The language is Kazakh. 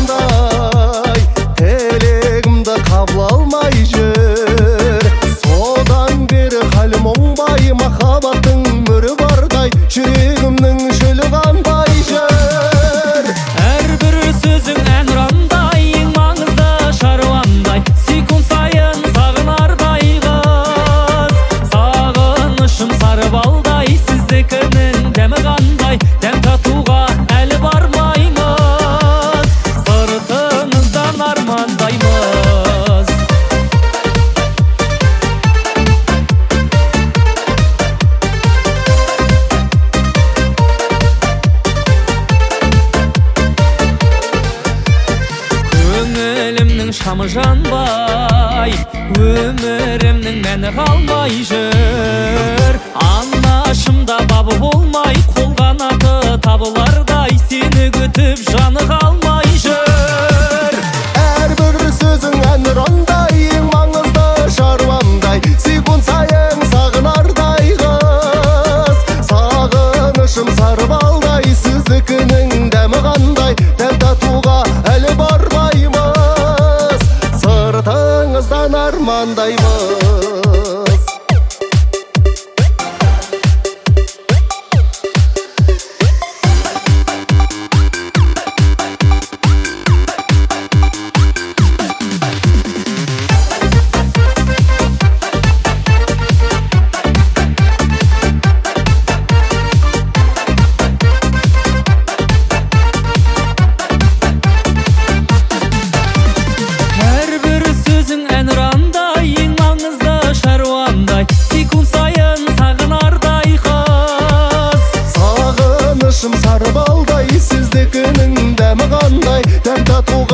қандай, тілегімді қабыл алмай жүр. Содан бері халім оңбай, махаббаттың мөрі бардай, жүрегімнің шөлі қанбай жүр. Әрбір сөзің әнұрандай, ең маңызды шаруамдай, секунд сайын сағынардай қыз. Сағынышым сары балдай, сіздікінің дәмі қандай, дәм татуға әлі бармаймыз, сыртыңыздан армандаймыз. Көңілімнің шамы жанбай, өмірімнің мәні қалмай жүр. Анашымда бабы болмай, қолғанаты табылардай, сені күтіп жаны қалмай жүр. Әрбір сөзің әнұрандай, ең маңызды шаруамдай, секунд сайын сағынардай қыз. Сағынышым сары балдай, сіздікінің дәмі қандай, дәм татуға әлі бармаймыз, сыртыңыздан армандаймыз. Әрбір сөзің әнұрандай, ең маңызды шаруамдай, секунд сайын сағынардай қыз. Сағынышым сары балдай, сіздікінің дәмі қандай, дәм татуға